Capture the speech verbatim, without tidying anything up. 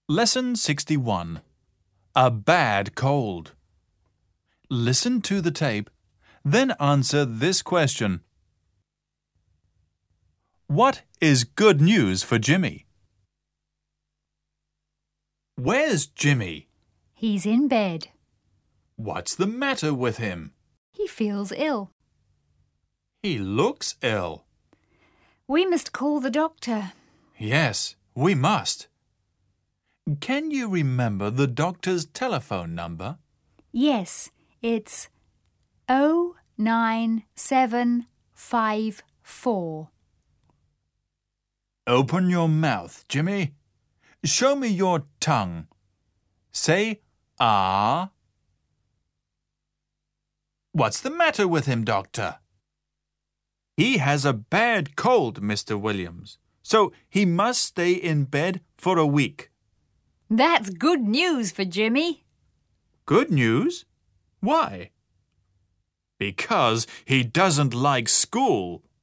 Lesson sixty-one. A bad cold. Listen to the tape, then answer this question. What is good news for Jimmy? Where's Jimmy? He's in bed. What's the matter with him? He feels ill. He looks ill. We must call the doctor. Yes, we must. Can you remember the doctor's telephone number? Yes, it's oh nine seven five four. Open your mouth, Jimmy. Show me your tongue. Say ah. What's the matter with him, doctor? He has a bad cold, Mister Williams, so he must stay in bed for a week. That's good news for Jimmy. Good news? Why? Because he doesn't like school.